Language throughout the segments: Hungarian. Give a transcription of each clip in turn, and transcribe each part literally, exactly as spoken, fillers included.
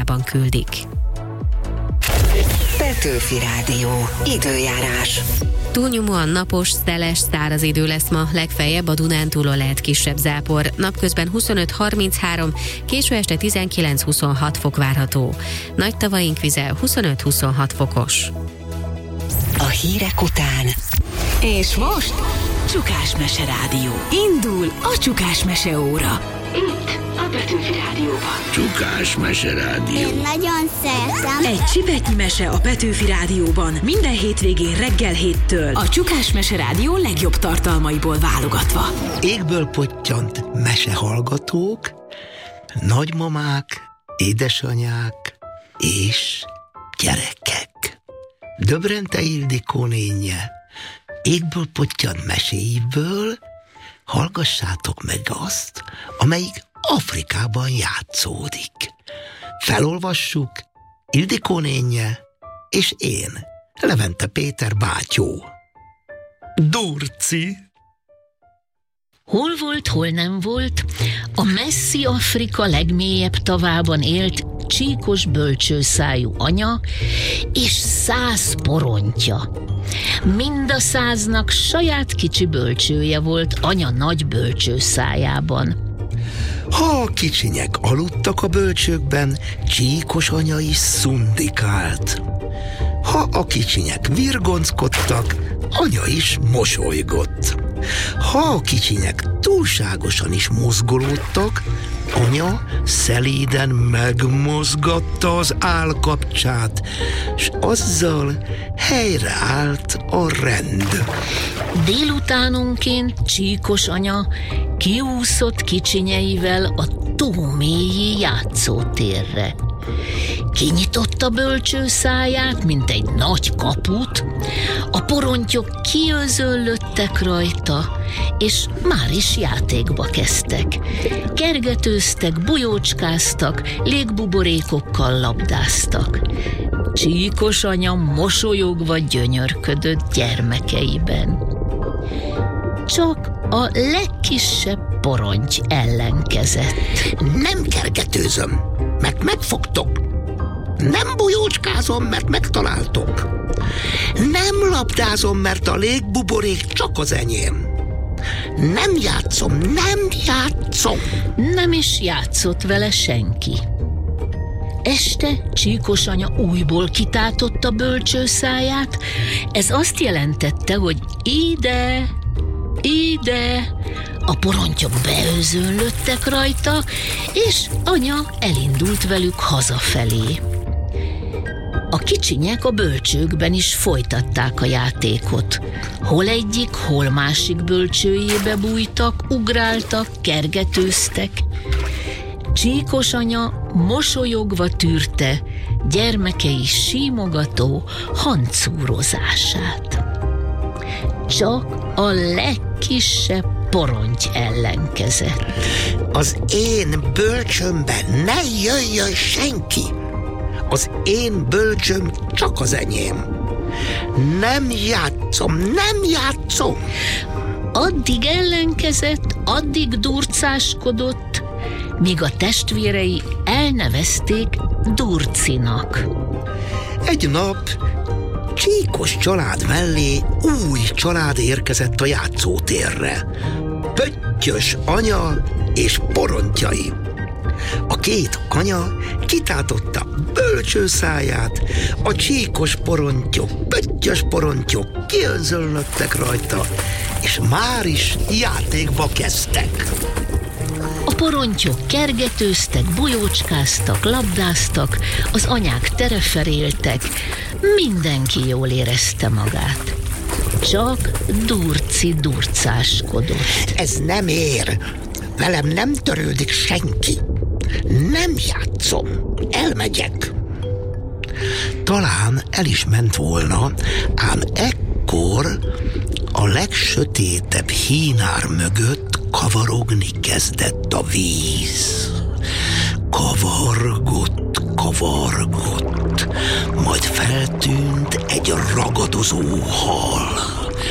formában küldik. Petőfi Rádió. Időjárás. Túlnyomóan napos, szeles, száraz idő lesz ma, legfeljebb a Dunántúlon lehet kisebb zápor. Napközben huszonöt harminchárom, késő este tizenkilenc huszonhat fok várható. Nagy tavaink vize huszonöt-huszonhat fokos. A hírek után. És most Csukás Mese Rádió. Indul a Csukás Mese óra. Itt a Petőfi Rádióban. Csukás Mese Rádió. Én nagyon szeretem. Egy csipetnyi mese a Petőfi Rádióban. Minden hétvégén reggel héttől. A Csukás Mese Rádió legjobb tartalmaiból válogatva. Égből pottyant mesehallgatók, nagymamák, édesanyák és gyerekek. Döbrente Ildikó nénje égből pottyant meséiből hallgassátok meg azt, amelyik Afrikában játszódik. Felolvassuk Ildikó nénje és én, Levente Péter bátyó. Durci. Hol volt, hol nem volt, a messzi Afrika legmélyebb tavában élt csíkos bölcsőszájú anya és száz porontja. Mind a száznak saját kicsi bölcsője volt anya nagy bölcsőszájában. Ha a kicsinyek aludtak a bölcsőkben, csíkos anya is szundikált. Ha a kicsinyek virgonckodtak, anya is mosolygott. Ha a kicsinyek túlságosan is mozgolódtak, anya szelíden megmozgatta az állkapcsát, s azzal helyreállt a rend. Délutánonként csíkos anya kiúszott kicsinyeivel a tó mélyi játszótérre. Kinyitotta bölcsőszáját, mint egy nagy kaput, a porontyok kiözöllöttek rajta, és már is játékba kezdtek. Kergetőztek, bujócskáztak, légbuborékokkal labdáztak. Csíkos anya mosolyogva gyönyörködött gyermekeiben. Csak a legkisebb poronty ellenkezett. Nem kergetőzöm, mert megfogtok. Nem bujócskázom, mert megtaláltok. Nem labdázom, mert a légbuborék csak az enyém. Nem játszom, nem játszom. Nem is játszott vele senki. Este csíkos anya újból kitátotta bölcsőszáját, ez azt jelentette, hogy ide, ide, a porontyok beözönlöttek rajta, és anya elindult velük hazafelé. A kicsinyek a bölcsőkben is folytatták a játékot. Hol egyik, hol másik bölcsőjébe bújtak, ugráltak, kergetőztek. Csíkos anya mosolyogva tűrte gyermekei símogató hancúrozását. Csak a legkisebb poronty ellenkezett. Az én bölcsömben ne jöjjön senki! Az én bölcsöm csak az enyém. Nem játszom, nem játszom! Addig ellenkezett, addig durcáskodott, míg a testvérei elnevezték Durcinak. Egy nap csíkos család mellé új család érkezett a játszótérre. Pöttyös anya és porontjai. A két anya kitátotta bölcsőszáját, a csíkos porontyok, pöttyös porontyok kiönzöllöttek rajta, és már is játékba kezdtek. A porontyok kergetőztek, bujócskáztak, labdáztak, az anyák tereferéltek, mindenki jól érezte magát. Csak Durci durcáskodott. Ez nem ér, velem nem törődik senki. Nem játszom, elmegyek. Talán el is ment volna, ám ekkor a legsötétebb hínár mögött kavarogni kezdett a víz. Kavargott, kavargott, majd feltűnt egy ragadozó hal.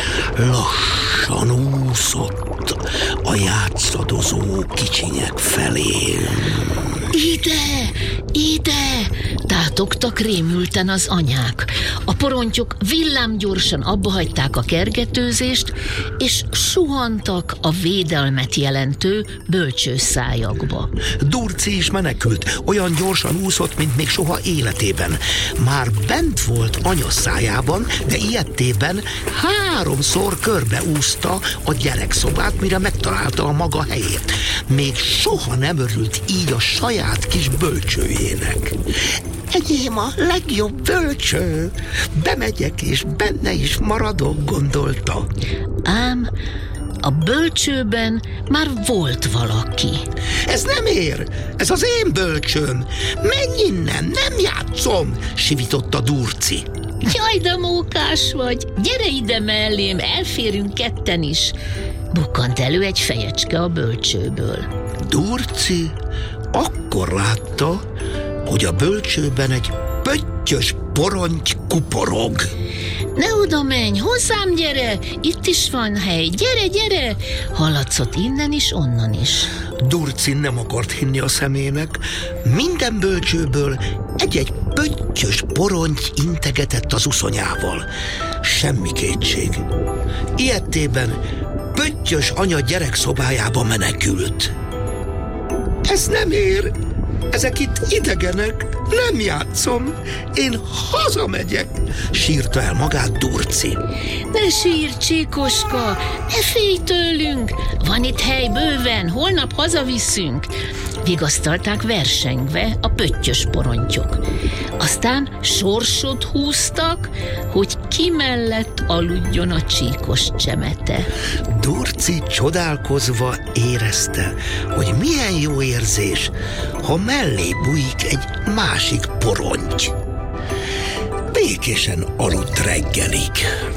Lassan úszott a játszadozó kicsinyek felé. Ide, Ide! Tátogtak rémülten az anyák. A porontyok villámgyorsan abbahagyták a kergetőzést, és suhantak a védelmet jelentő bölcsőszájakba. Durci is menekült, olyan gyorsan úszott, mint még soha életében. Már bent volt anya szájában, de ilyettében háromszor körbeúszta a gyerekszobát, mire megtalálta a maga helyét. Még soha nem örült így a saját kis bölcsőjének. Enyém a legjobb bölcső, bemegyek és benne is maradok, gondolta. Ám a bölcsőben már volt valaki. Ez nem ér, ez az én bölcsőm. Menj innen, nem játszom, sivította Durci. Jaj, de mókás vagy, gyere ide mellém, elférünk ketten is. Bukkant elő egy fejecske a bölcsőből. Durci akkor látta, hogy a bölcsőben egy pöttyös poronty kuporog. Ne oda menj, hozzám gyere, itt is van hely, gyere, gyere! Hallatszott innen is, onnan is. Durci nem akart hinni a szemének. Minden bölcsőből egy-egy pöttyös poronty integetett az uszonyával. Semmi kétség. Ilyettében pöttyös anya gyerekszobájába menekült. Ez nem ér! Ezek itt idegenek, nem játszom, én hazamegyek, sírta el magát Durci. Ne sírj, Csíkoska, ne félj tőlünk, van itt hely bőven, holnap hazaviszünk, vigasztalták versengve a pöttyös porontyok. Aztán sorsot húztak, hogy ki mellett aludjon a csíkos csemete. Durci csodálkozva érezte, hogy milyen jó érzés, ha mellé bújik egy másik poronty. Békésen aludt reggelig.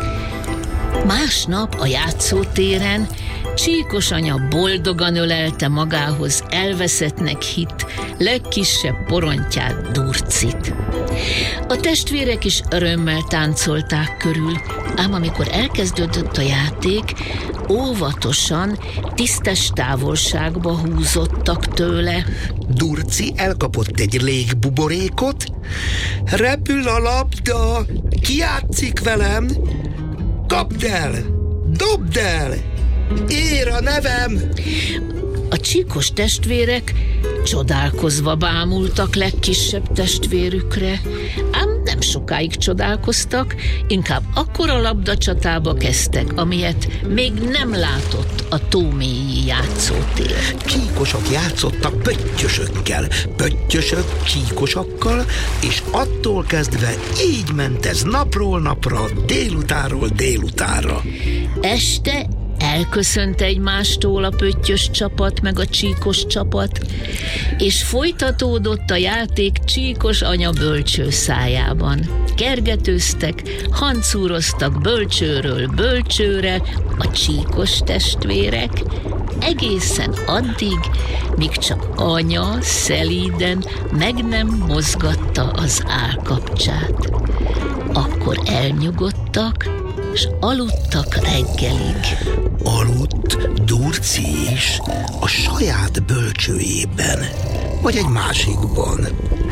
Másnap a játszótéren Csíkos anya boldogan ölelte magához elveszettnek hitt legkisebb porontyát, Durcit. A testvérek is örömmel táncolták körül, ám amikor elkezdődött a játék, óvatosan, tisztes távolságba húzottak tőle. Durci elkapott egy légbuborékot. Repül a labda, ki játszik velem? Kapd el, dobd el, ér a nevem! A csíkos testvérek csodálkozva bámultak legkisebb testvérükre, ám nem sokáig csodálkoztak, inkább akkora labdacsatába kezdtek, amilyet még nem látott a tómélyi játszótér. Csíkosok játszottak pöttyösökkel, pöttyösök csíkosakkal, és attól kezdve így ment ez napról napra, délutánról délutára. Este elköszönt egymástól a pöttyös csapat meg a csíkos csapat, és folytatódott a játék Csíkos anya bölcső szájában. Kergetőztek, hancúroztak bölcsőről bölcsőre a csíkos testvérek, egészen addig, míg csak anya szelíden meg nem mozgatta az állkapcsát. Akkor elnyugodtak, és aludtak reggelig. Aludt Durci is a saját bölcsőjében, vagy egy másikban.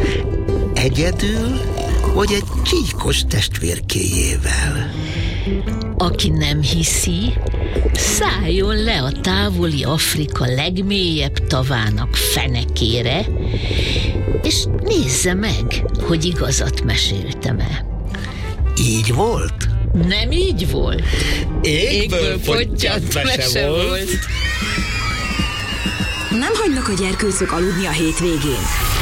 Egyedül, vagy egy csíkos testvérkéjével. Aki nem hiszi, szálljon le a távoli Afrika legmélyebb tavának fenekére, és nézze meg, hogy igazat meséltem-e. Így volt? Nem így volt. Égből pottyant mese volt. Nem hagynak a gyerkőcök aludni a hétvégén.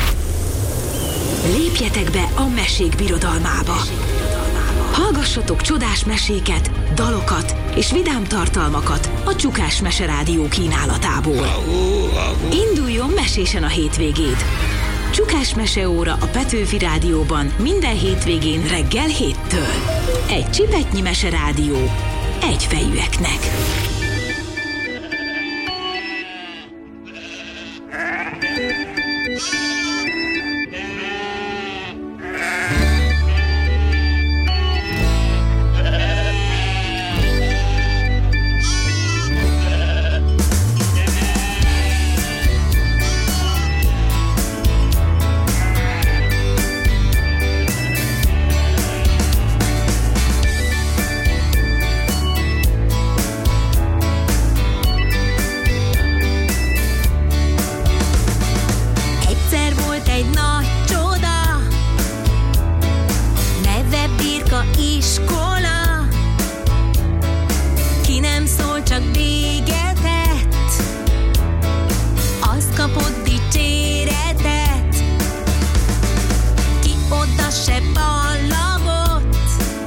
Lépjetek be a mesék birodalmába. Hallgassatok csodás meséket, dalokat és vidám tartalmakat a Csukás Mese Rádió kínálatából. Induljon mesésen a hétvégéd. Csukás Meseóra a Petőfi Rádióban minden hétvégén reggel héttől. Egy csipetnyi meserádió egyfejűeknek. iskola, ki nem szól, csak bégetett, azt kapott dicséretet, ki oda se ballagott,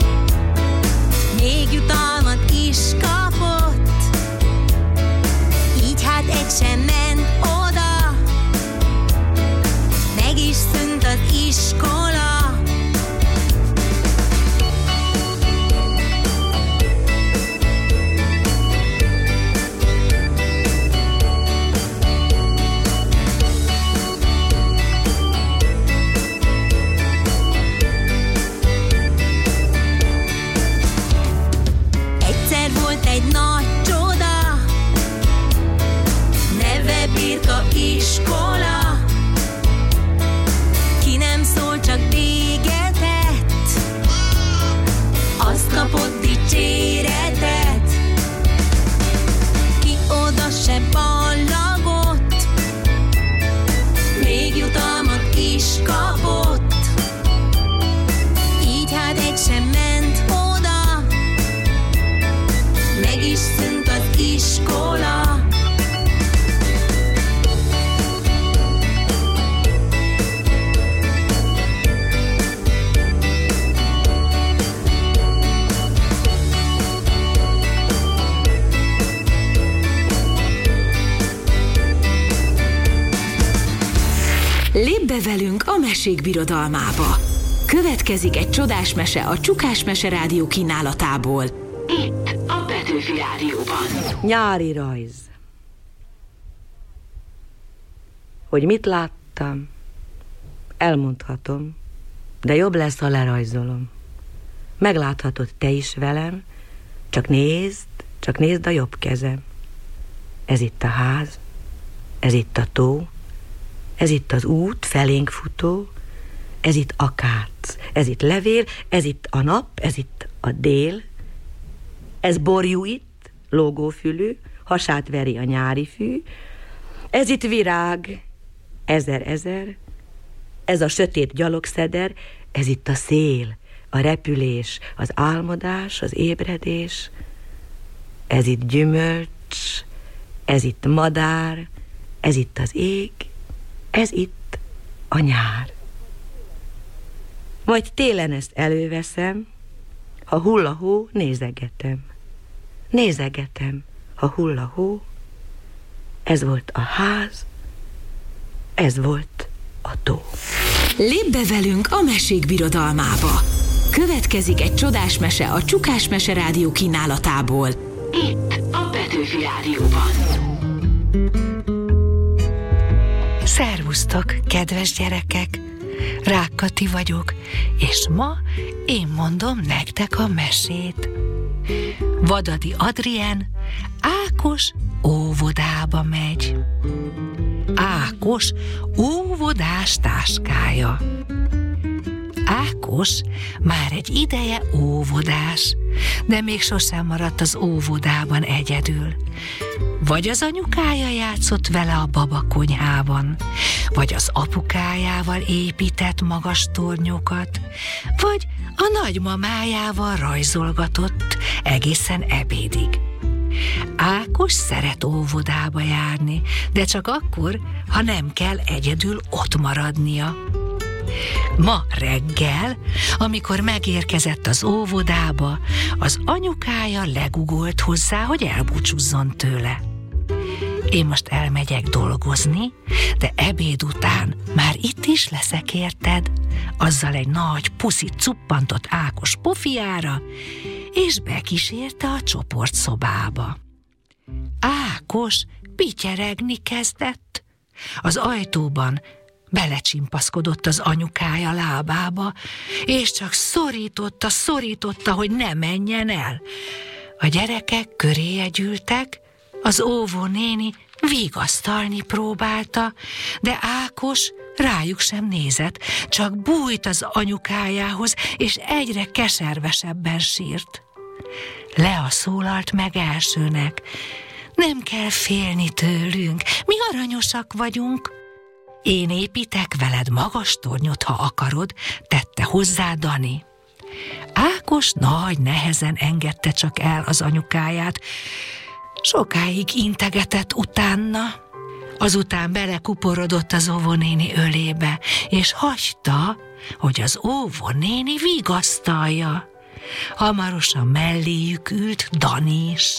még jutalmat is kapott, így hát egy sem ment oda, meg is szűnt az iskola. Egyszer volt egy nagy csoda, neve Birka iskola, ki nem szól, csak bégetett, azt kapott dicséretet, ki oda se ballagott, még jutalmat is kapott, így hát egy sem ment oda, meg is szűnt az iskola. Lépj be velünk a mesék birodalmába. Következik egy csodás mese a Csukás Mese Rádió kínálatából. Itt a Petőfi Rádióban. Nyári rajz. Hogy mit láttam, elmondhatom, de jobb lesz, ha lerajzolom. Megláthatod te is velem, csak nézd, csak nézd a jobb kezem. Ez itt a ház, ez itt a tó, ez itt az út, felénk futó, ez itt akác, ez itt levél, ez itt a nap, ez itt a dél, ez borjú itt, lógófülű, hasát veri a nyári fű, ez itt virág, ezer-ezer, ez a sötét gyalogszeder, ez itt a szél, a repülés, az álmodás, az ébredés, ez itt gyümölcs, ez itt madár, ez itt az ég, ez itt a nyár. Majd télen ezt előveszem, ha hull a hó, nézegetem. Nézegetem, ha hull a hó. Ez volt a ház, ez volt a tó. Lépj be velünk a mesék birodalmába. Következik egy csodás mese a Csukás Mese Rádió kínálatából. Itt a Petőfi Rádióban. Szervusztok, kedves gyerekek! Rák Kati vagyok, és ma én mondom nektek a mesét. Vadadi Adrien Ákos óvodába megy. Ákos óvodás táskája. Ákos már egy ideje óvodás, de még sosem maradt az óvodában egyedül. Vagy az anyukája játszott vele a babakonyhában, vagy az apukájával épített magas tornyokat, vagy a nagymamájával rajzolgatott egészen ebédig. Ákos szeret óvodába járni, de csak akkor, ha nem kell egyedül ott maradnia. Ma reggel, amikor megérkezett az óvodába, az anyukája legugolt hozzá, hogy elbúcsúzzon tőle. Én most elmegyek dolgozni, de ebéd után már itt is leszek, érted? Azzal egy nagy puszit cuppantott Ákos pofiára, és bekísérte a csoportszobába. Ákos pityeregni kezdett. Az ajtóban belecsimpaszkodott az anyukája lábába, és csak szorította, szorította, hogy ne menjen el. A gyerekek köréje gyűltek, az óvónéni vigasztalni próbálta, de Ákos rájuk sem nézett, csak bújt az anyukájához, és egyre keservesebben sírt. Lea szólalt meg elsőnek. Nem kell félni tőlünk, mi aranyosak vagyunk. Én építek veled magas tornyot, ha akarod, tette hozzá Dani. Ákos nagy nehezen engedte csak el az anyukáját. Sokáig integetett utána. Azután belekuporodott az óvónéni ölébe, és hagyta, hogy az óvónéni vigasztalja. Hamarosan melléjük ült Dani is.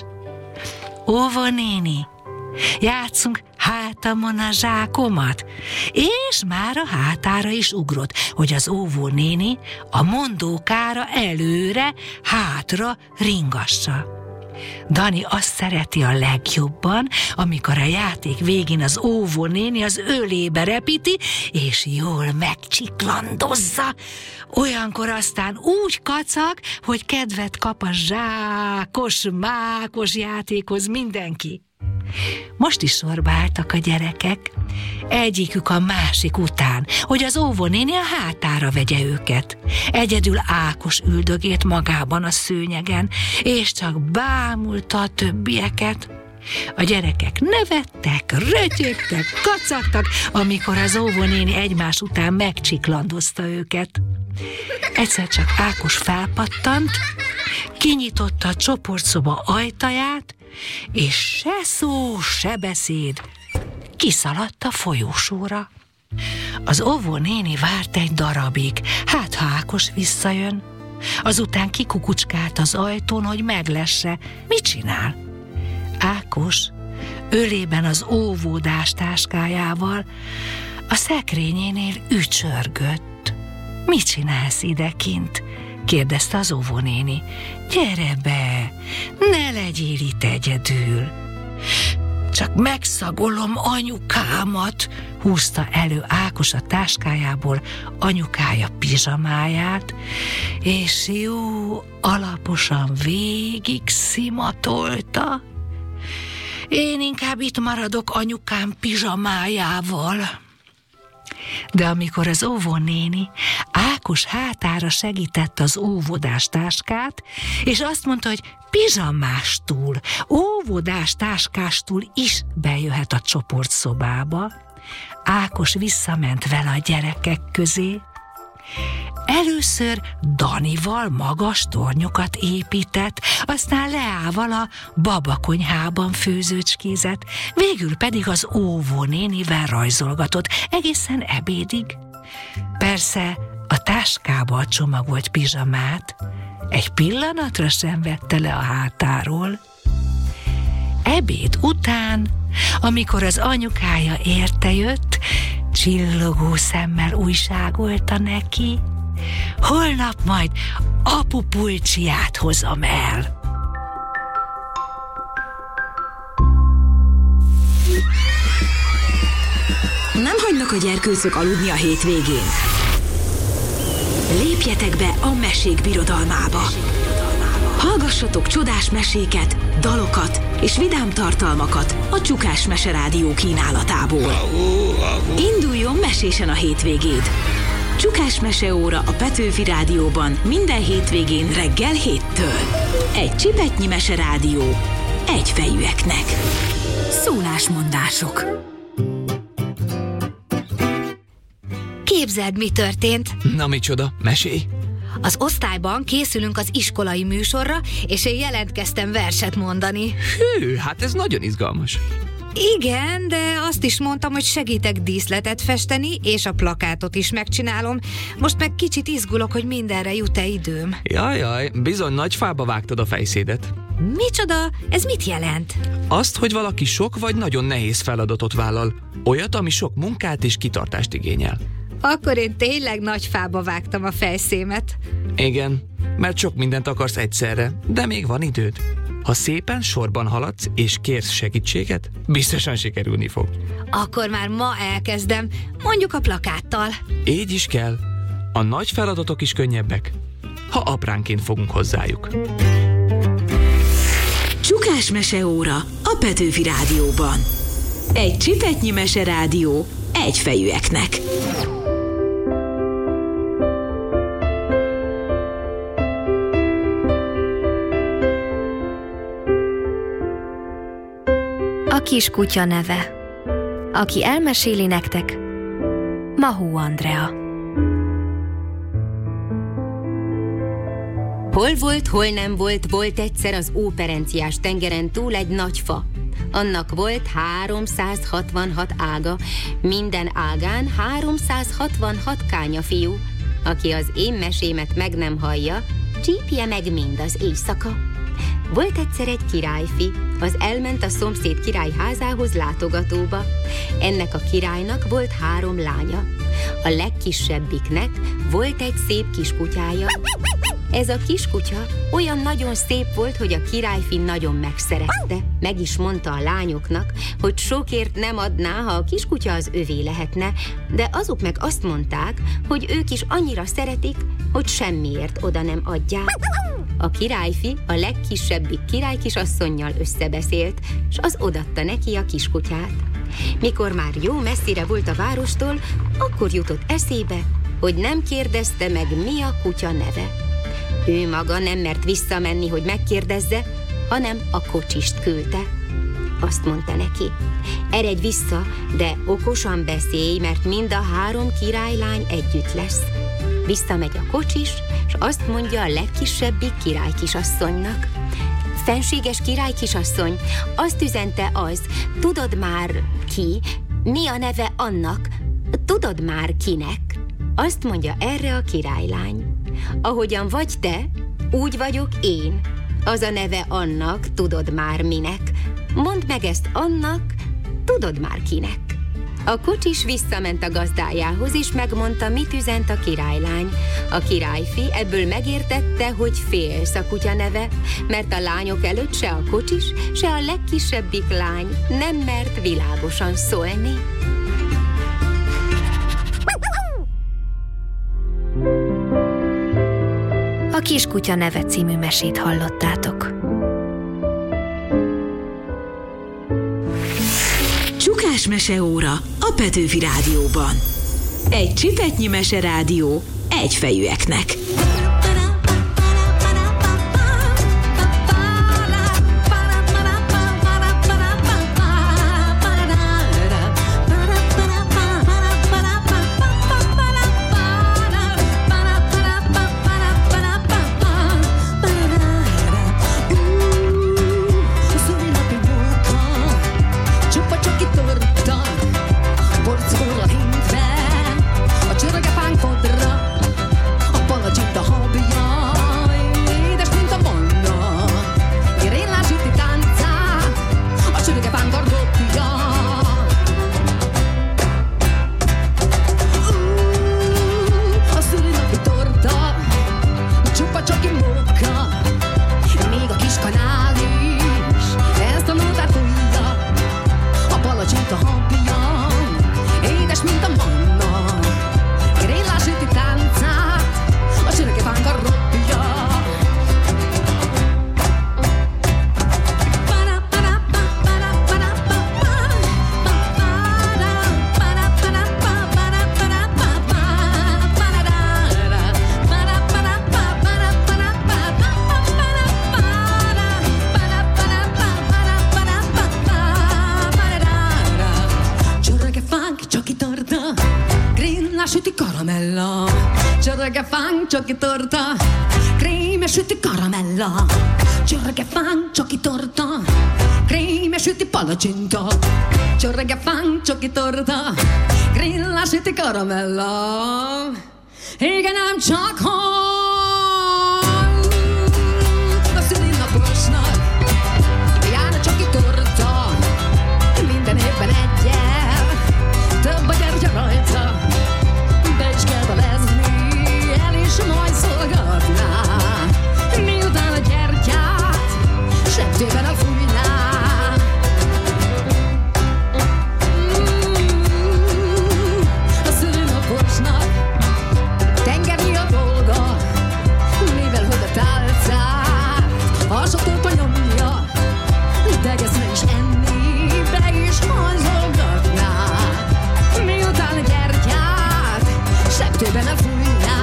Óvónéni, játszunk hátamon a zsákomat, és már a hátára is ugrott, hogy az óvónéni a mondókára előre, hátra ringassa. Dani azt szereti a legjobban, amikor a játék végén az óvónéni az ölébe repíti, és jól megcsiklandozza. Olyankor aztán úgy kacag, hogy kedvet kap a zsákos, mákos játékhoz mindenki. Most is sorba álltak a gyerekek, egyikük a másik után, hogy az óvónéni a hátára vegye őket. Egyedül Ákos üldögélt magában a szőnyegen, és csak bámulta a többieket. A gyerekek nevettek, rötyögtek, kacagtak, amikor az óvónéni egymás után megcsiklandozta őket. Egyszer csak Ákos felpattant, kinyitotta a csoportszoba ajtaját, és se szó, se beszéd, kiszaladt a folyósóra. Az óvónéni várt egy darabig, hát ha Ákos visszajön. Azután kikukucskált az ajtón, hogy meglesse, mit csinál. Ákos ölében az óvodás táskájával a szekrényénél ücsörgött. Mit csinálsz idekint? Kérdezte az óvónéni. Gyere be, ne legyél itt egyedül. Csak megszagolom anyukámat, húzta elő Ákos a táskájából anyukája pizsamáját, és jó alaposan végig szimatolta. Én inkább itt maradok anyukám pizsamájával. De amikor az óvónéni Ákos hátára segített az óvodás táskát, és azt mondta, hogy pizsamástól, óvodás táskástól is bejöhet a csoportszobába, Ákos visszament vele a gyerekek közé. Először Danival magas tornyokat épített, aztán Leával a babakonyhában főzőcskézett, végül pedig az óvónénivel rajzolgatott egészen ebédig. Persze a táskába csomagolt pizsamát egy pillanatra sem vette le a hátáról. Ebéd után, amikor az anyukája értejött, csillogó szemmel újságolta neki: holnap majd apu pulcsiát hozom el. Nem hagynak a gyerkőcök aludni a hétvégén? Lépjetek be a Mesék Birodalmába! Hallgassatok csodás meséket, dalokat és vidám tartalmakat a Csukás Mese Rádió kínálatából. Induljon mesésen a hétvégéd! Csukás Meseóra a Petőfi Rádióban minden hétvégén reggel héttől. Egy csipetnyi meserádió, egyfejűeknek. Szólásmondások. Képzeld, mi történt? Na micsoda, mesélj! Az osztályban készülünk az iskolai műsorra, és én jelentkeztem verset mondani. Hű, hát ez nagyon izgalmas. Igen, de azt is mondtam, hogy segítek díszletet festeni, és a plakátot is megcsinálom. Most meg kicsit izgulok, hogy mindenre jut-e időm. Jajjaj, bizony nagy fába vágtad a fejszédet. Micsoda? Ez mit jelent? Azt, hogy valaki sok vagy nagyon nehéz feladatot vállal. Olyat, ami sok munkát és kitartást igényel. Akkor én tényleg nagy fába vágtam a fejszémet. Igen, mert sok mindent akarsz egyszerre, de még van időd. Ha szépen sorban haladsz és kérsz segítséget, biztosan sikerülni fog. Akkor már ma elkezdem, mondjuk a plakáttal. Így is kell. A nagy feladatok is könnyebbek, ha apránként fogunk hozzájuk. Csukás Meseóra a Petőfi Rádióban. Egy csipetnyi meserádió, egyfejűeknek. A kiskutya neve. Aki elmeséli nektek, Mahó Andrea. Hol volt, hol nem volt, volt egyszer az óperenciás tengeren túl egy nagy fa. Annak volt háromszázhatvanhat ága, minden ágán háromszázhatvanhat kányafiú. Aki az én mesémet meg nem hallja, csípje meg mind az éjszaka. Volt egyszer egy királyfi, az elment a szomszéd király házához látogatóba. Ennek a királynak volt három lánya. A legkisebbiknek volt egy szép kiskutyája. Ez a kiskutya olyan nagyon szép volt, hogy a királyfi nagyon megszerette. Meg is mondta a lányoknak, hogy sokért nem adná, ha a kiskutya az övé lehetne, de azok meg azt mondták, hogy ők is annyira szeretik, hogy semmiért oda nem adják. A királyfi a legkisebbik királykisasszonnyal összebeszélt, s az odatta neki a kiskutyát. Mikor már jó messzire volt a várostól, akkor jutott eszébe, hogy nem kérdezte meg, mi a kutya neve. Ő maga nem mert visszamenni, hogy megkérdezze, hanem a kocsist küldte. Azt mondta neki, eredj vissza, de okosan beszélj, mert mind a három királylány együtt lesz. Visszamegy a kocsis, és azt mondja a legkisebbik királykisasszonynak. Fenséges királykisasszony, azt üzente az, tudod már ki, mi a neve annak, tudod már kinek? Azt mondja erre a királylány. Ahogyan vagy te, úgy vagyok én. Az a neve annak, tudod már minek. Mondd meg ezt annak, tudod már kinek. A kocsis visszament a gazdájához, és megmondta, mit üzent a királylány. A királyfi ebből megértette, hogy félsz a kutya neve, mert a lányok előtt se a kocsis, se a legkisebbik lány nem mert világosan szólni. A Kiskutya neve című mesét hallottátok. Csukás meseóra a Petőfi Rádióban. Egy csipetnyi meserádió egyfejűeknek. Csoki torta, krémes süti karamella. Csörge fán, csoki torta, krémes süti palacsinta. Csörge fán, csoki torta, grillás süti karamella. Igen, nem csak hall a szülinaposnak jár a csoki torta. Minden évben egyel több a gyertya rajta. Be is kell belezni, és majd szolgatná, miután a gyertyát septében elfújná. Mm, a szülinaposnak tengernyi a dolga, mivel hogy a tálcát hasatópa nyomja, degeszne is enni, be is hajzolgatná, miután a gyertyát septében elfújná.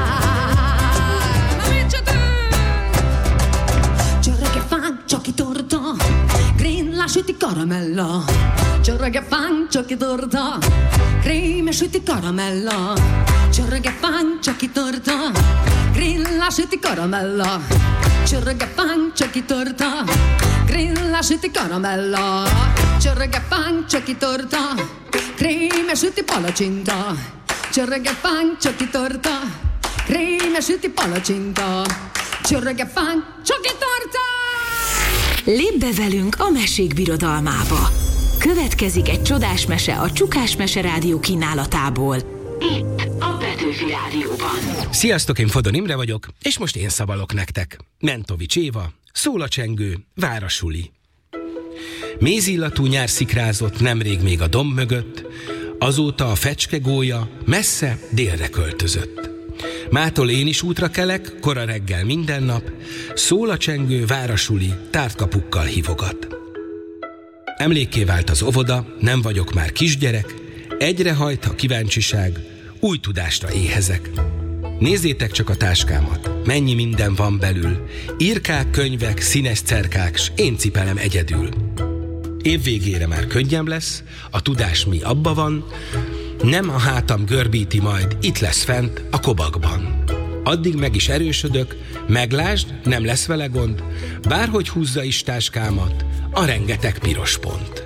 Csoki torta, grillás süti karamella. Csöröge fán, csoki torta, krémes süti karamella. Csöröge fán, csoki torta, grillás lasciati caramella, c'è pancia torta, green lasciati caramella, c'è pancia torta, crema asciutti palacinta, c'è pancia torta, crema asciutti palacinta, c'è pancia torta. Lépj be velünk a mesék birodalmába. Következik egy csodás mese a Csukás Mese Rádió kínálatából. Itt a Petőfi Rádióban. Sziasztok, én Fodor Imre vagyok, és most én szavalok nektek. Mentovics Éva, szól a csengő, vár a suli. Mézillatú nyár szikrázott nemrég még a domb mögött, azóta a fecskególya messze délre költözött. Mától én is útra kelek, kora reggel minden nap, szól a csengő, vár a suli, tártkapukkal hívogat. Emlékké vált az óvoda, nem vagyok már kisgyerek, egyre hajt a kíváncsiság, új tudásra éhezek. Nézzétek csak a táskámat, mennyi minden van belül, írkák, könyvek, színes cerkák, s én cipelem egyedül. Év végére már könnyebb lesz, a tudás mi abba van, nem a hátam görbíti majd, itt lesz fent a kobakban. Addig meg is erősödök, meglásd, nem lesz vele gond, bárhogy húzza is táskámat, a rengeteg piros pont.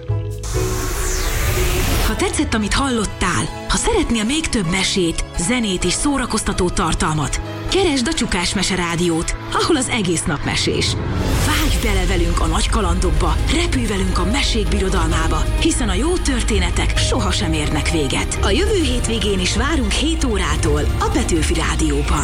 Ha tetszett, amit hallottál, ha szeretnél még több mesét, zenét és szórakoztató tartalmat, keresd a Csukás Mese Rádiót, ahol az egész nap mesés. Vágj bele velünk a nagy kalandokba, repülj velünk a mesék birodalmába, hiszen a jó történetek sohasem érnek véget. A jövő hétvégén is várunk hét órától a Petőfi Rádióban.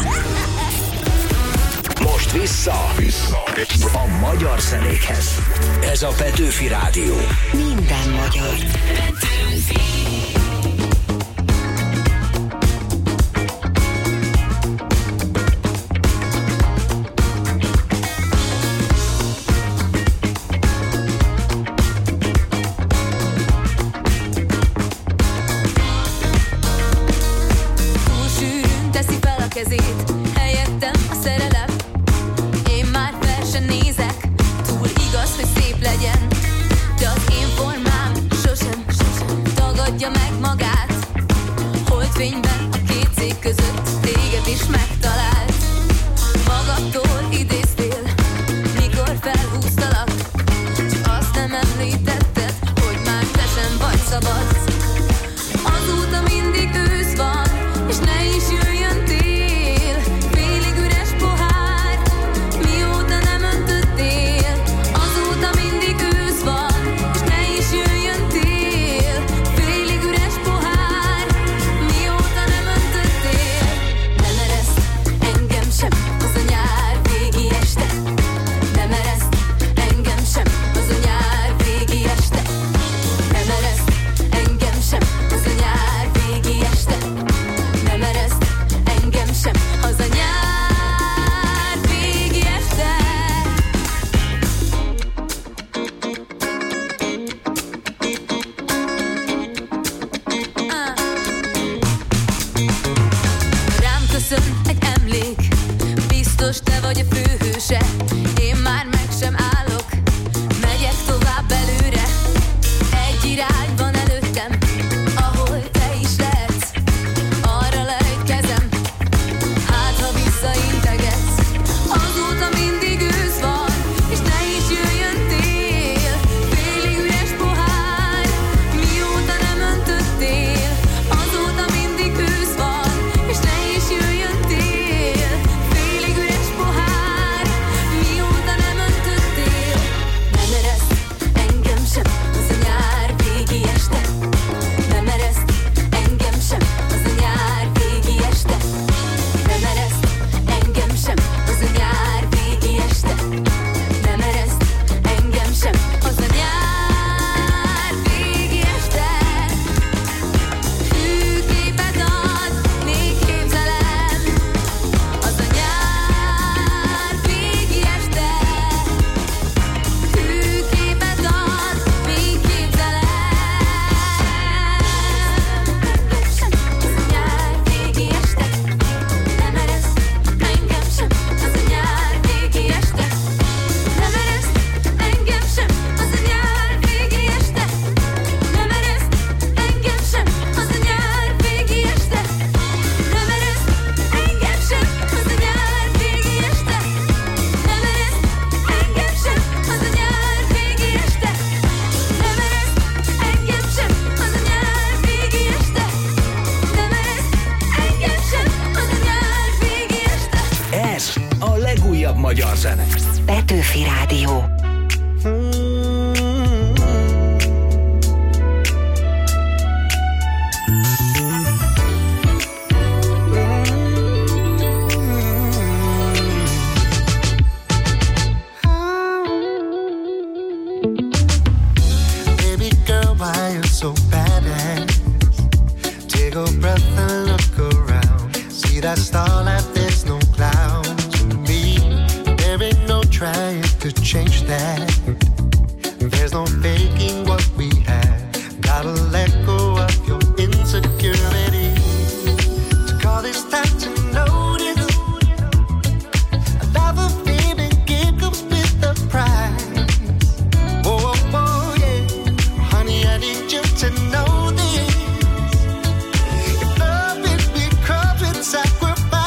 Most vissza, vissza a magyar zenékhez. Ez a Petőfi Rádió. Minden magyar. Petőfi. Túl sűrűn teszi fel a kezét, helyettem a szerelem. Én már fel sem nézek, túl igaz, hogy szép legyen, de az én formám sosem, sosem tagadja meg magát. Holdfényben a két szék között téged is megtalált. Magadtól idéztél, mikor felhúztalak, csak azt nem említetted, hogy már te sem vagy szabad. Azóta mindig ősz van, és ne is jöjjön tél. Félig üres pohár, mióta nem öntöttél. Azóta mindig ősz van, és ne is jöjjön tél. Félig üres pohár, mióta nem öntöttél. Nem ereszt engem sem az a nyár végi este. Nem ereszt engem sem az a nyár végi este. Nem ereszt engem sem az a nyár végi este. Nem ereszt engem sem az a nyár végi este. Ah. Rám köszön egy emlék, biztos te vagy a főhőse. Én már meg sem állok, megyek tovább előre. Egy irány van előttem, ahol te is lehetsz. Arra lejt kezem, hát ha visszaintegetsz. Azóta mindig ősz van, és ne is jöjjön tél. Félig üres pohár, mióta nem öntöttél. Azóta mindig ősz van, és ne is jöjjön tél. Félig üres pohár, magyar zene. Petőfi Rádió. Baby girl, why you so badass? Take a breath and look around. See that starlight, there's no clouds. Me, there ain't no trying to change that. There's no faking what we have. Gotta let go of your insecurity. To call this time to notice. Another feeling game comes with the prize. Oh, oh, oh, yeah. Honey, I need you to know this. If love is big, comes with sacrifice.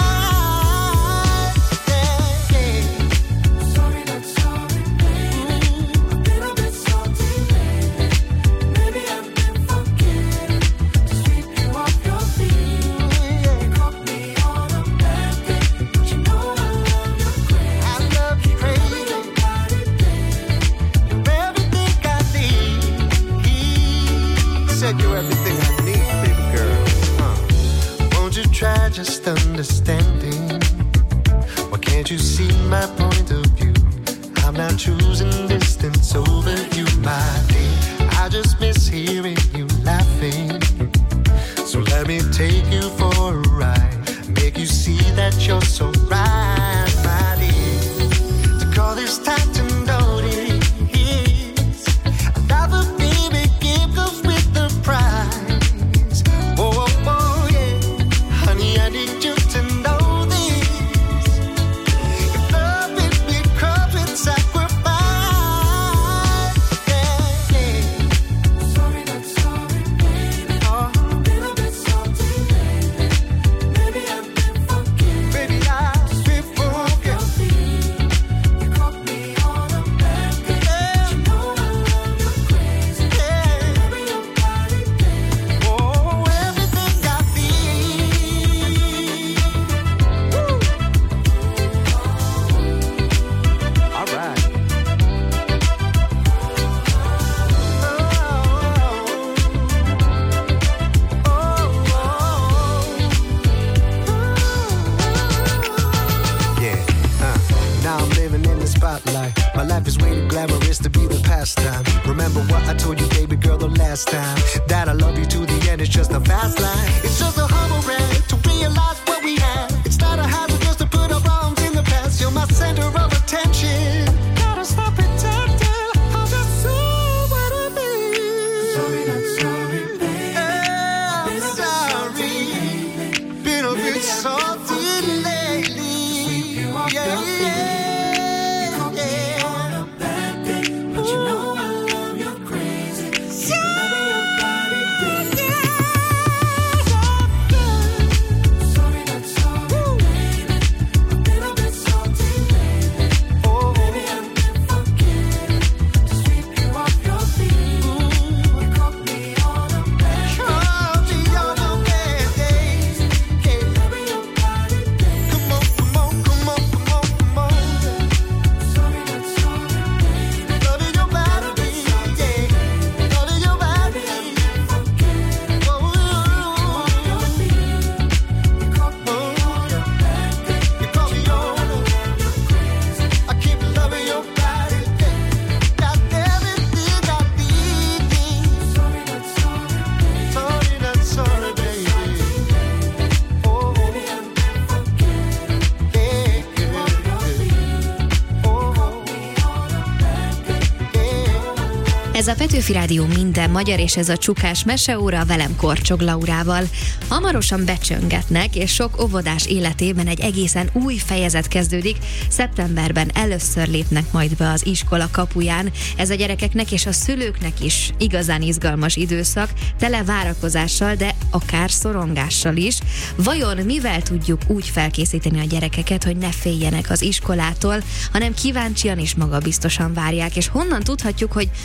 Yeah, yeah. Sorry, not sorry, baby. I've been a bit salty lately. Maybe I've been forgetting to sweep you off your feet. You caught me on a bad day, but you know I love you crazy. I love you crazy. Your body, baby. You're everything I need. He said you're everything I need, baby girl. Huh. Won't you try just understanding? Why can't you see my point of view? I'm not choosing distance over you, my dear. I just miss hearing you laughing. So let me take you for a ride. Make you see that you're so right, my dear. To call this time to notice. Another baby gift comes with the prize. Oh, oh, oh, yeah. Honey, I need you to know this. If love is big, comes with sacrifice. Yeah, yeah. Sorry, not sorry, baby. Oh. I've been a bit salty lately. Maybe I've been forgetting. Baby, I've been forgetting. Your feet. You caught me on a bad day. Yeah. You know I love you crazy. Yeah. Maybe your body, baby. Oh, everything I need. Woo. All right. Yeah, uh, now I'm living in the spotlight. My life is way too glamorous to be the pastime. Remember what I told you, baby girl, the last time. That I love you to the end, it's just a fast line. It's just a humble ride to realize what we have. It's not a hazard just to put our arms in the past. You're my center of attention. Gotta stop pretending. I'll just say what I mean. Sorry, not sorry, baby. I'm sorry. Been a bit salty lately. Yeah, yeah, yeah. On a bad day, but you know I love you crazy. Maybe your body, baby. Sorry, not sorry, baby. I've been a bit salty lately. Maybe I've been forgetting to sweep you off your feet. You caught me on a bad day. Caught me on a bad day. Maybe your body, baby. Come on, come on, come on, come on, come on. Sorry, not sorry, baby. Loving your body, yeah. Loving your body. Oh, your feet. You caught me on a bad day. You caught me on a I keep loving your body, yeah. Got everything I need. Sorry, not sorry, baby. Sorry, not sorry, baby. Oh, baby, I've been forgetting. Yeah, yeah. Oh, yeah. Ez a Petőfi Rádió minden magyar, és ez a Csukás meseóra velem Korcsog Laurával. Hamarosan becsöngetnek, és sok óvodás életében egy egészen új fejezet kezdődik. Szeptemberben először lépnek majd be az iskola kapuján. Ez a gyerekeknek és a szülőknek is igazán izgalmas időszak, tele várakozással, de akár szorongással is. Vajon mivel tudjuk úgy felkészíteni a gyerekeket, hogy ne féljenek az iskolától, hanem kíváncsian és magabiztosan várják, és honnan tudhatjuk, hogy valóban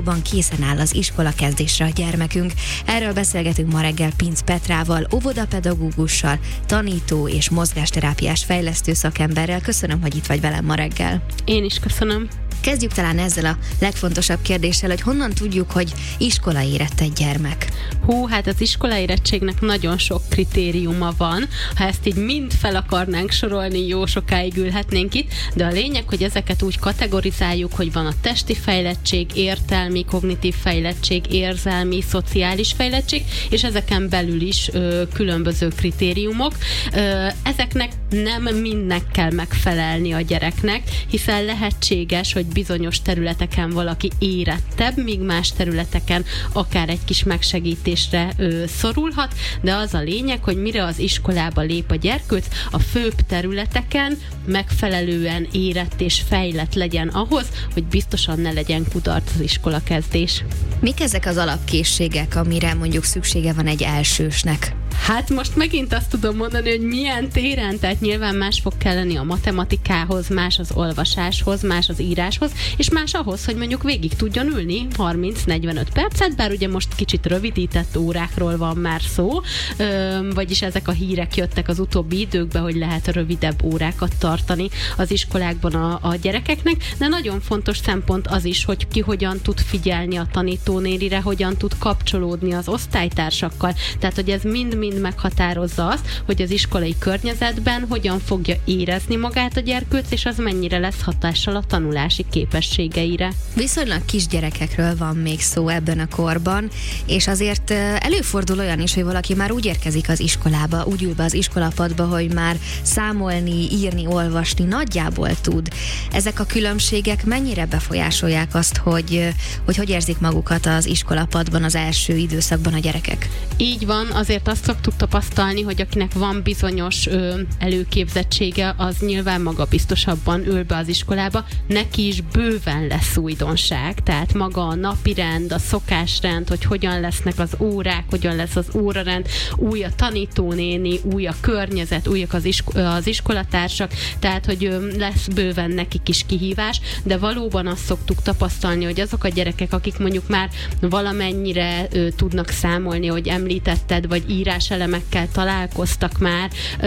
valóban készen áll az iskola kezdésre a gyermekünk. Erről beszélgetünk ma reggel Pinc Petrával, óvodapedagógussal, tanító és mozgásterápiás fejlesztő szakemberrel. Köszönöm, hogy itt vagy velem ma reggel. Én is köszönöm. Kezdjük talán ezzel a legfontosabb kérdéssel, hogy honnan tudjuk, hogy iskola érett egy gyermek? Hú, hát az iskolaérettségnek nagyon sok kritériuma van. Ha ezt így mind fel akarnánk sorolni, jó sokáig ülhetnénk itt, de a lényeg, hogy ezeket úgy kategorizáljuk, hogy van a testi fejlettség, értelmi, kognitív fejlettség, érzelmi, szociális fejlettség, és ezeken belül is ö, különböző kritériumok. Ö, ezeknek nem mindnek kell megfelelni a gyereknek, hiszen lehetséges, hogy bizonyos területeken valaki érettebb, míg más területeken akár egy kis megsegítésre ö, szorulhat, de az a lényeg, hogy mire az iskolába lép a gyerkőc, a főbb területeken megfelelően érett és fejlett legyen ahhoz, hogy biztosan ne legyen kudarc az iskola kezdés. Mik ezek az alapkészségek, amire mondjuk szüksége van egy elsősnek? Hát most megint azt tudom mondani, hogy milyen téren, tehát nyilván más fog kelleni a matematikához, más az olvasáshoz, más az íráshoz, és más ahhoz, hogy mondjuk végig tudjon ülni harminc-negyvenöt percet, bár ugye most kicsit rövidített órákról van már szó, vagyis ezek a hírek jöttek az utóbbi időkben, hogy lehet rövidebb órákat tartani az iskolákban a, a gyerekeknek, de nagyon fontos szempont az is, hogy ki hogyan tud figyelni a tanítónérire, hogyan tud kapcsolódni az osztálytársakkal, tehát hogy ez mind mind meghatározza azt, hogy az iskolai környezetben hogyan fogja érezni magát a gyerkőc, és az mennyire lesz hatással a tanulási képességeire. Viszonylag kisgyerekekről van még szó ebben a korban, és azért előfordul olyan is, hogy valaki már úgy érkezik az iskolába, úgy ül be az iskolapadba, hogy már számolni, írni, olvasni nagyjából tud. Ezek a különbségek mennyire befolyásolják azt, hogy hogy, hogy érzik magukat az iskolapadban az első időszakban a gyerekek? Így van, azért azt szoktuk tapasztalni, hogy akinek van bizonyos ö, előképzettsége, az nyilván magabiztosabban ül be az iskolába, neki is bőven lesz újdonság, tehát maga a napirend, a szokásrend, hogy hogyan lesznek az órák, hogyan lesz az órarend, új a tanítónéni, új a környezet, újak az, isko- az iskolatársak, tehát hogy ö, lesz bőven nekik is kihívás, de valóban azt szoktuk tapasztalni, hogy azok a gyerekek, akik mondjuk már valamennyire ö, tudnak számolni, hogy említetted, vagy íráselemekkel találkoztak már,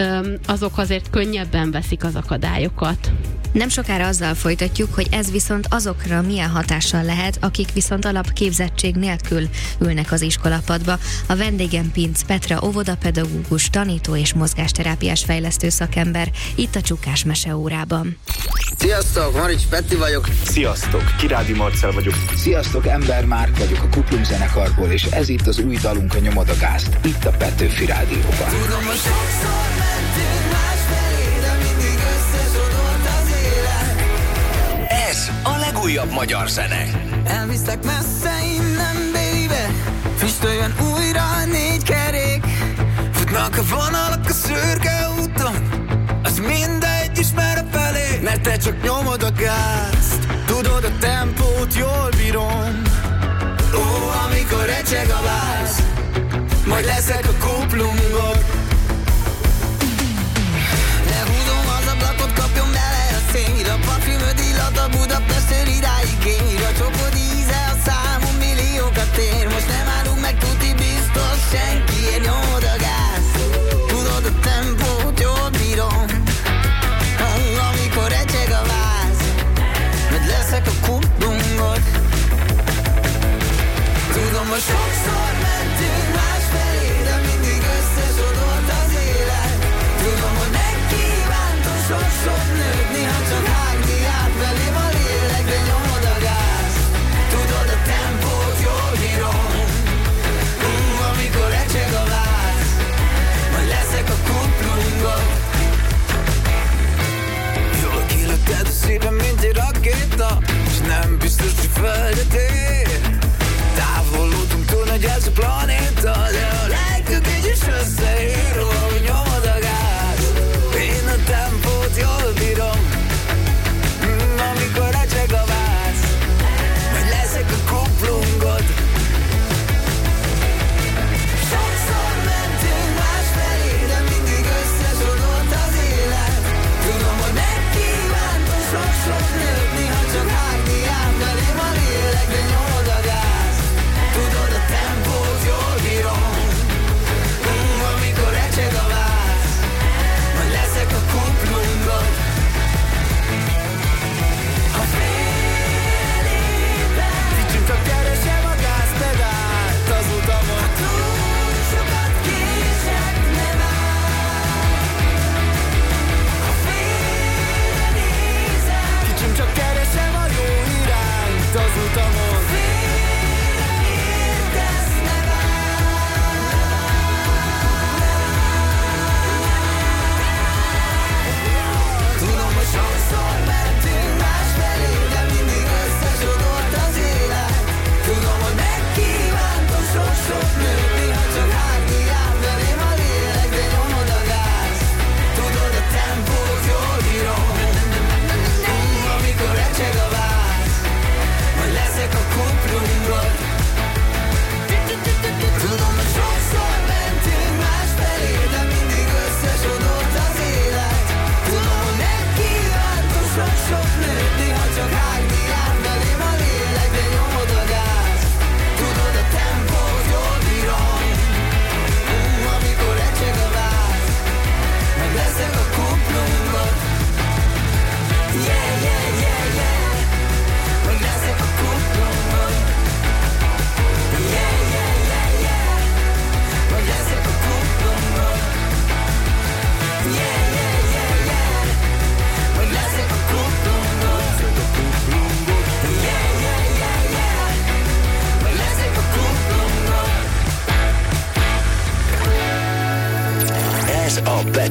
azok azért könnyebben veszik az akadályokat. Nem sokára azzal folytatjuk, hogy ez viszont azokra milyen hatással lehet, akik viszont alapképzettség nélkül ülnek az iskolapadba. A vendégem Pinc Petra, óvodapedagógus, tanító és mozgásterápiás fejlesztő szakember, itt a Csukás Meseórában. Sziasztok, Marics Peti vagyok. Sziasztok, Kirádi Marcell vagyok. Sziasztok, Ember Márk vagyok a Kuplung zenekarból, és ez itt az új dalunk, a Nyomod a gázt, itt a Petőfi Rádióban. Tudom, hogy sokszor mentünk másfelé, de mindig összesodort az élet. Ez a legújabb magyar zene. Elvisztek messze innen, baby, füstöljön újra a négy kerék. Futnak a vonalak a szürke úton, az mindegy is merre felé, mert te csak nyomod a gázt. Tudod, a tempót jól bírom. Ó, amikor recseg a váz, majd leszek a kuplungon. Lehúzom az ablakot, kapjon bele a szél, a parfümöd illat a Budapestről idáig ér. A csokod íze a számom milliókat ér. Most nem állunk meg, tuti biztos senkiért, nyomod a gáz. Tudod, a tempót jól bírom. Amikor recseg a váz, majd leszek a kuplungon. Tudom, hogy sokszor mentünk másfelé, de mindig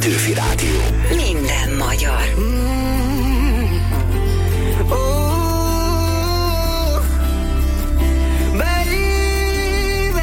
Petőfi Rádió. Minden magyar. Mm. Oh, baby.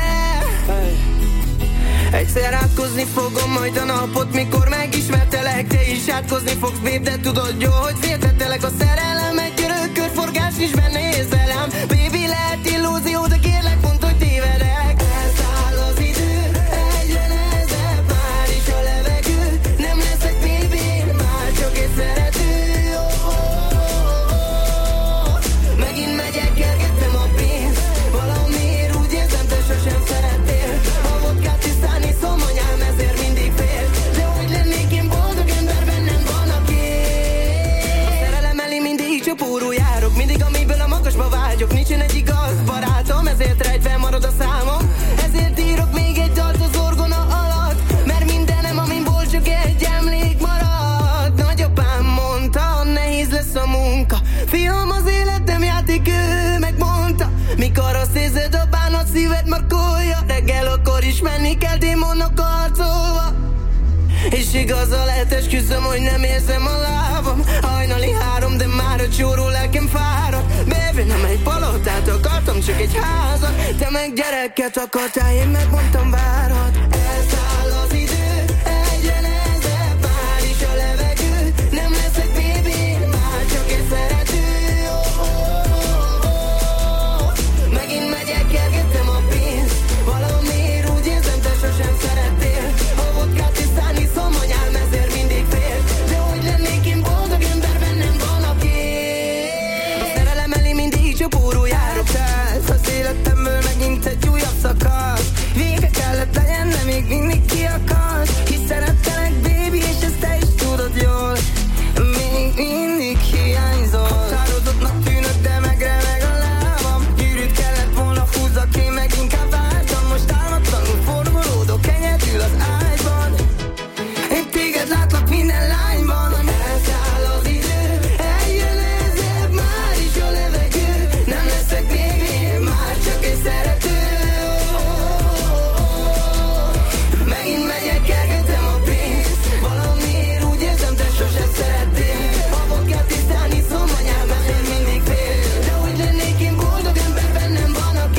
Egyszer átkozni fogom majd a napot, mikor megismertelek, te is átkozni fogsz, babe, de tudod jó, hogy féltetelek. A szerelem egy örök körforgás, is benne érzelem. Baby, lehet illúzió, de kérlek, mondd, hogy tévedek. Elszáll az idő, egyre nehezebb már is a levegő. Nem leszek baby, már csak egy szerető. Oh, oh, oh, oh. Megint megyek, kergettem a pénzt. Valamiért úgy érzem, te sosem szerettél. A vodkát tisztán iszom, anyám ezért mindig fél. De hogy lennék én boldog ember, bennem van a kép. A szerelem elé mindig csapórul járok, mindig amiből a magasba vágyok. Nincsen egy igaz barátom, ezért rejtve marad a számom. Ezért írok még egy dalt az orgona alatt, mert mindenem, amin volt, csak egy emlék marad. Nagyapám mondta, nehéz lesz a munka. Fiam, az életem játék, ő megmondta. Mikor azt érzed, a bánat szíved markolja. Reggel akkor is menni kell démonok arcóba. És igaza lehet, esküszöm, hogy nem érzem a lábam. Hajnali három, de már a csóró lelkem fárad. Baby, nem egy palotát akartam, csak egy házat. Te meg gyereket akartál, én megmondtam várhat. Elszáll az idő, egyre nehezebb már is a levegő. Nem leszek baby, már csak egy szerető. Oh, oh, oh, oh. Megint megyek, kergettem a pénzt. Valamiért úgy érzem, te sosem szerettél. A vodkát tisztán iszom, anyám ezért mindig fél. De hogy lennék én boldog ember, bennem van a kép. A szerelem elé mindig csapórul járok, tehát az életemből megint egy újabb szakasz. Vége kellett legyen, de még mindig ki akarsz. Hisz szerettelek, baby, és ezt te is tudod jól. Még mindig hiányzol. Határozottnak tűnök, de megremeg a lábam. Gyűrűt kellett volna húzzak, én meg inkább vártam. Most álmatlanul forgolódok egyedül az ágyban. Én téged látlak minden lányban. Elszáll az idő, egyre nehezebb már is a levegő. Nem leszek baby, már csak egy szerető. Megint megyek, kergetem a pénzt. Valamiért úgy érzem, te sosem szerettél. A vodkát tisztán iszom, anyám ezért mindig fél. De hogy lennék én boldog ember, bennem van a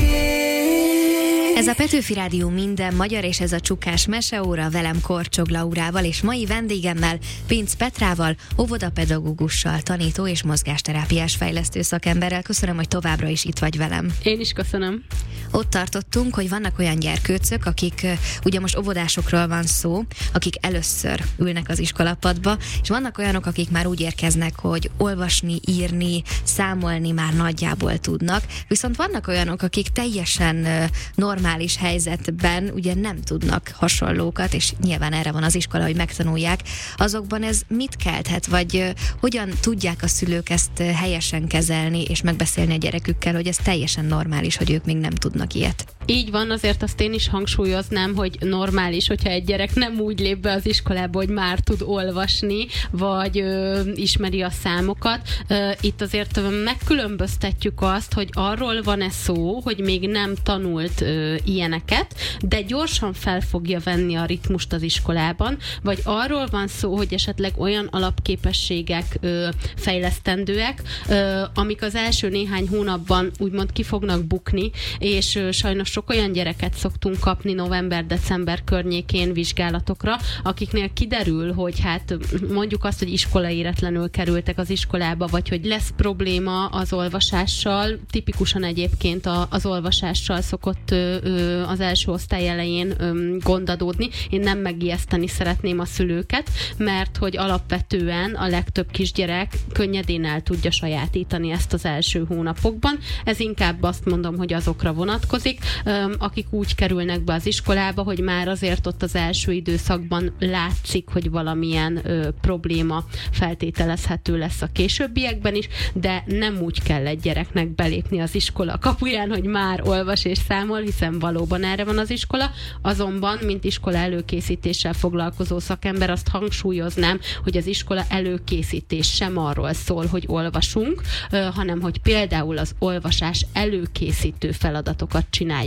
kép. Ez a Petőfi Rádió minden magyar, és ez a Csukás meseóra velem Korcsog Laurával, és mai vendégemmel, Pinc Petrával, óvodapedagógussal, tanító és mozgásterápiás fejlesztő szakemberrel. Köszönöm, hogy továbbra is itt vagy velem. Én is köszönöm. Ott tartottunk, hogy vannak olyan gyerkőcök, akik, ugye most óvodásokról van szó, akik először ülnek az iskolapadba, és vannak olyanok, akik már úgy érkeznek, hogy olvasni, írni, számolni már nagyjából tudnak, viszont vannak olyanok, akik teljesen normális helyzetben ugye nem tudnak hasonlókat, és nyilván erre van az iskola, hogy megtanulják. Azokban ez mit kelthet, vagy hogyan tudják a szülők ezt helyesen kezelni, és megbeszélni a gyerekükkel, hogy ez teljesen normális, hogy ők még nem tudnak ilyet? Így van, azért azt én is hangsúlyoznám, hogy normális, hogyha egy gyerek nem úgy lép be az iskolába, hogy már tud olvasni, vagy ö, ismeri a számokat. Ö, itt azért megkülönböztetjük azt, hogy arról van-e szó, hogy még nem tanult ö, ilyeneket, de gyorsan fel fogja venni a ritmust az iskolában, vagy arról van szó, hogy esetleg olyan alapképességek ö, fejlesztendőek, ö, amik az első néhány hónapban úgymond ki fognak bukni, és ö, sajnos sok olyan gyereket szoktunk kapni november-december környékén vizsgálatokra, akiknél kiderül, hogy hát mondjuk azt, hogy iskolaéretlenül kerültek az iskolába, vagy hogy lesz probléma az olvasással. Tipikusan egyébként a, az olvasással szokott ö, ö, az első osztály elején ö, gondadódni. Én nem megijeszteni szeretném a szülőket, mert hogy alapvetően a legtöbb kisgyerek könnyedén el tudja sajátítani ezt az első hónapokban. Ez inkább azt mondom, hogy azokra vonatkozik, akik úgy kerülnek be az iskolába, hogy már azért ott az első időszakban látszik, hogy valamilyen ö, probléma feltételezhető lesz a későbbiekben is, de nem úgy kell egy gyereknek belépni az iskola kapuján, hogy már olvas és számol, hiszen valóban erre van az iskola. Azonban, mint iskola előkészítéssel foglalkozó szakember, azt hangsúlyoznám, hogy az iskola előkészítés sem arról szól, hogy olvasunk, ö, hanem hogy például az olvasás előkészítő feladatokat csináljuk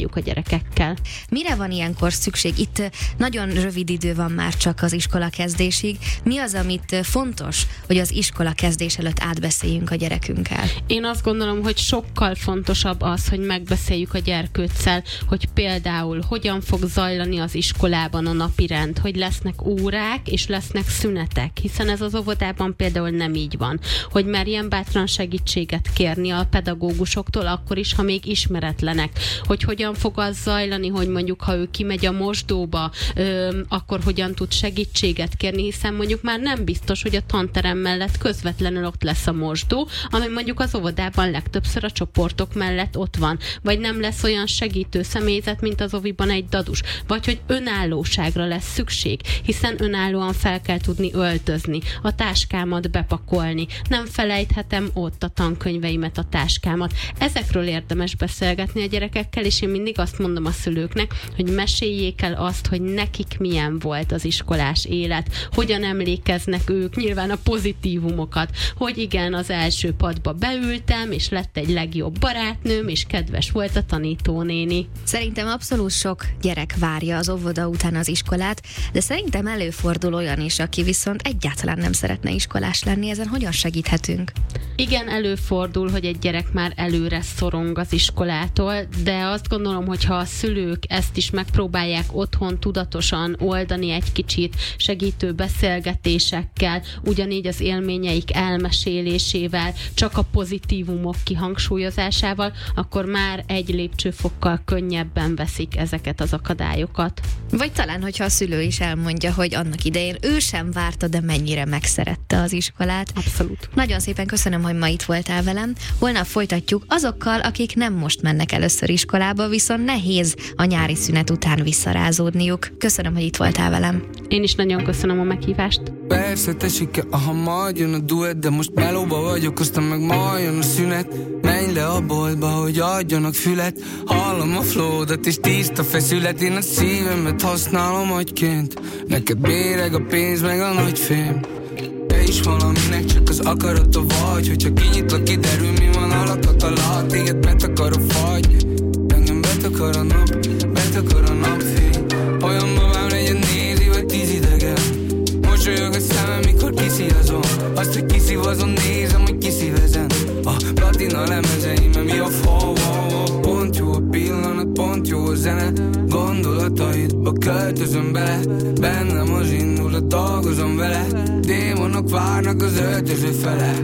csináljuk a gyerekekkel. Mire van ilyenkor szükség? Itt nagyon rövid idő van már csak az iskola kezdésig. Mi az, amit fontos, hogy az iskola kezdés előtt átbeszéljünk a gyerekünkkel? Én azt gondolom, hogy sokkal fontosabb az, hogy megbeszéljük a gyerkőccel, hogy például hogyan fog zajlani az iskolában a napirend, hogy lesznek órák és lesznek szünetek, hiszen ez az óvodában például nem így van, hogy merjen bátran segítséget kérni a pedagógusoktól, akkor is, ha még ismeretlenek, hogy hogyan fog az zajlani, hogy mondjuk, ha ő kimegy a mosdóba, ö, akkor hogyan tud segítséget kérni, hiszen mondjuk már nem biztos, hogy a tanterem mellett közvetlenül ott lesz a mosdó, ami mondjuk az óvodában legtöbbször a csoportok mellett ott van, vagy nem lesz olyan segítő személyzet, mint az oviban egy dadus, vagy hogy önállóságra lesz szükség, hiszen önállóan fel kell tudni öltözni, a táskámat bepakolni, nem felejthetem ott a tankönyveimet, a táskámat. Ezekről érdemes beszélgetni a gyerekekkel, és én mindig azt mondom a szülőknek, hogy meséljék el azt, hogy nekik milyen volt az iskolás élet, hogyan emlékeznek ők, nyilván a pozitívumokat, hogy igen, az első padba beültem, és lett egy legjobb barátnőm, és kedves volt a tanítónéni. Szerintem abszolút sok gyerek várja az óvoda után az iskolát, de szerintem előfordul olyan is, aki viszont egyáltalán nem szeretne iskolás lenni. Ezen hogyan segíthetünk? Igen, előfordul, hogy egy gyerek már előre szorong az iskolától, de azt gondolom, hogy ha a szülők ezt is megpróbálják otthon tudatosan oldani egy kicsit, segítő beszélgetésekkel, ugyanígy az élményeik elmesélésével, csak a pozitívumok kihangsúlyozásával, akkor már egy lépcsőfokkal könnyebben veszik ezeket az akadályokat. Vagy talán, hogyha a szülő is elmondja, hogy annak idején ő sem várta, de mennyire megszerette az iskolát. Abszolút. Nagyon szépen köszönöm, hogy ma itt voltál velem. Holnap folytatjuk azokkal, akik nem most mennek először iskolába, viszont nehéz a nyári szünet után visszarázódniuk. Köszönöm, hogy itt voltál velem. Én is nagyon köszönöm a meghívást. Persze tessék, aha majd jön a duett, de most melóba vagyok, aztán meg majd jön a szünet. Menj le a boltba, hogy adjanak fület. Hallom a flódat és tiszta feszület. Én a szívemet használom agyként. Neked béreg a pénz meg a nagy fém. Te is valaminek csak az akarata vagy. Hogyha kinyitlak, kiderül mi van a lakat alatt. Téged betakar a fagy, engem betakar a nap, betakar a napfény. Olyan babám legyen nézi vagy tíz idegen. Mosolyog a szemem, mikor kiszívazom. Azt, hogy kiszívazom, nézem, hogy kiszívezem. A platina lemezeim, mi a fall, pont jó a pillanat, pont jó a zene. Gondolataidba költözöm bele, bennem az indulat, dolgozom vele. Démonok várnak az öltöző fele.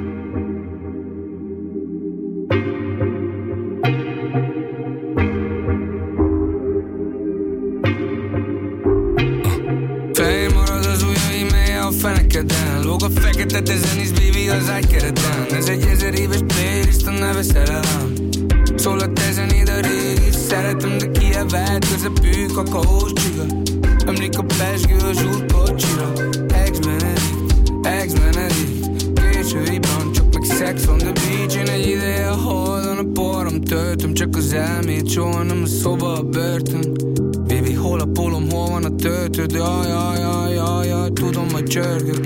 Fehér marad az ujjaim, melye a fenekeden. Lóg a fekete, de zenisz, baby, az ágykereten. Ez egy ezer éves playlist, a neve szerelem. Szól a te zenéd a régi, szeretem, de kievelt közepű kakaós csiga. Emlék a pesgő a zsúrkocsira. Ex-Benedict, ex-Benedict. Késői brand, csak meg sex on the beach. Én egy ideje a holdon, a porom töltöm. Csak az elmét, soha nem a szoba, a börtön. Baby, hol a polom, hol van a töltőd? Jaj, jaj, jaj, jaj, jaj, tudom, hogy csörgök.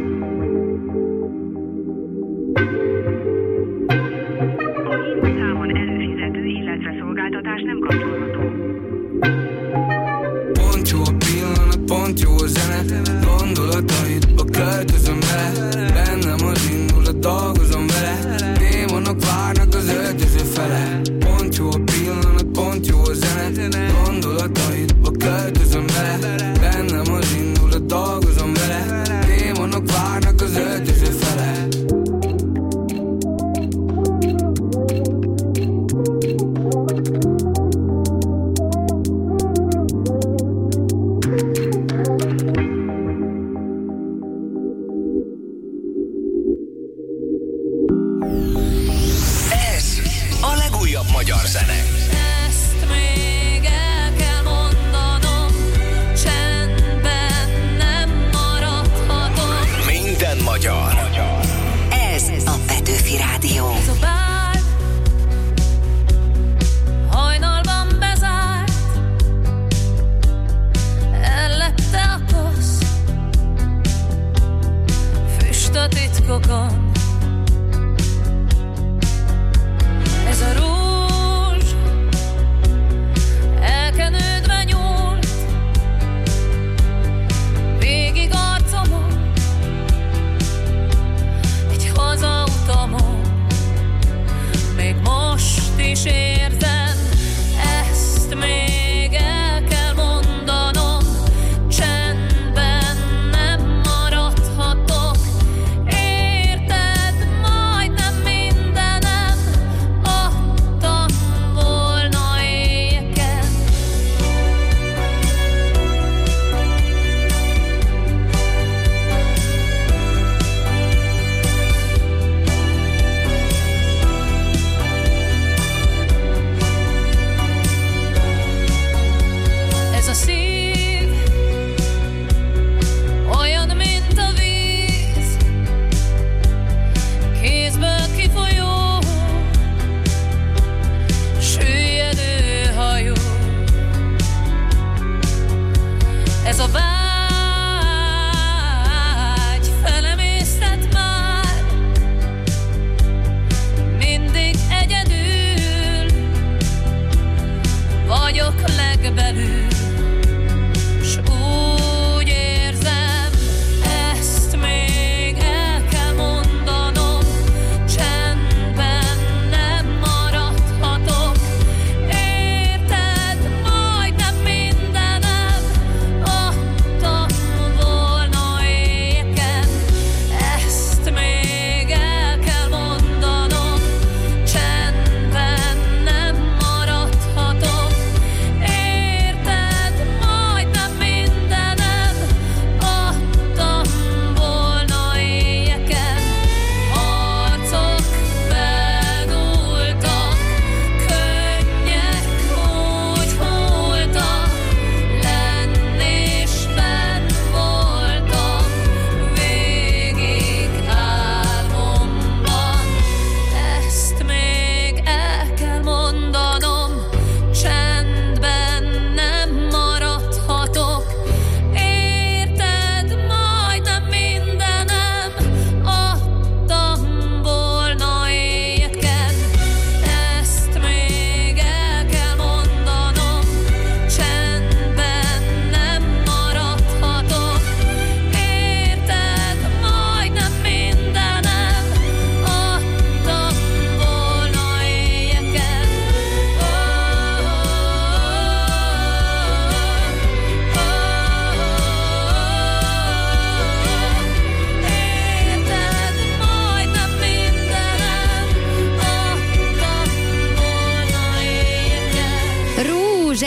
Számon előfizető, illetve szolgáltatás nem kapcsolható. Pont jó a pillanat, pont jó a zene. Gondolataidba költözöm bele. Bennem az indulat, dolgozom vele. Démonok várnak az öltöző fele. Pont jó a pillanat, pont jó a zene. Gondolataidba költözöm bele. Bennem az indulat, dolgozom vele. Démonok várnak az öltöző fele. Ez a legújabb magyar zene. Ezt még el kell mondanom, csendben nem maradhatok. Minden magyar. Ez a Petőfi Rádió. Ez a bár hajnalban bezárt, ellette a kosz, füst a titkokon. Ez a rúzs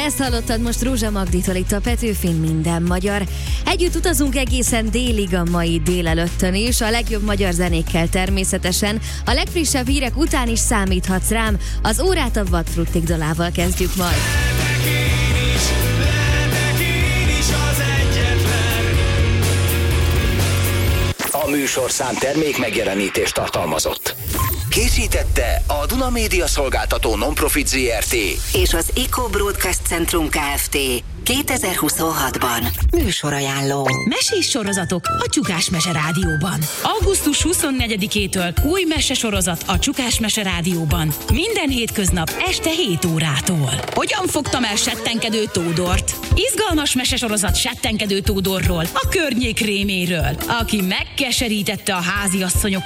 Ezt hallottad most Rózsa Magditól itt a Petőfin Minden Magyar. Együtt utazunk egészen délig a mai délelőttön is, a legjobb magyar zenékkel természetesen. A legfrissebb hírek után is számíthatsz rám, az órát a Vadfruttik dalával kezdjük majd. A műsorszám termék megjelenítést tartalmazott. Készítette a Duna Média Szolgáltató Non-Profit zé er té És az Eco Broadcast Centrum Kft. kétezer-huszonhatban. Műsorajánló. Mesés sorozatok a Csukás Mese Rádióban. augusztus huszonnegyedikétől új mesesorozat a Csukás Mese Rádióban. Minden hétköznap este hét órától. Hogyan fogtam el Settenkedő Tódort? Izgalmas mesesorozat Settenkedő Tódorról, a környék réméről, aki megkeserítette a háziasszonyok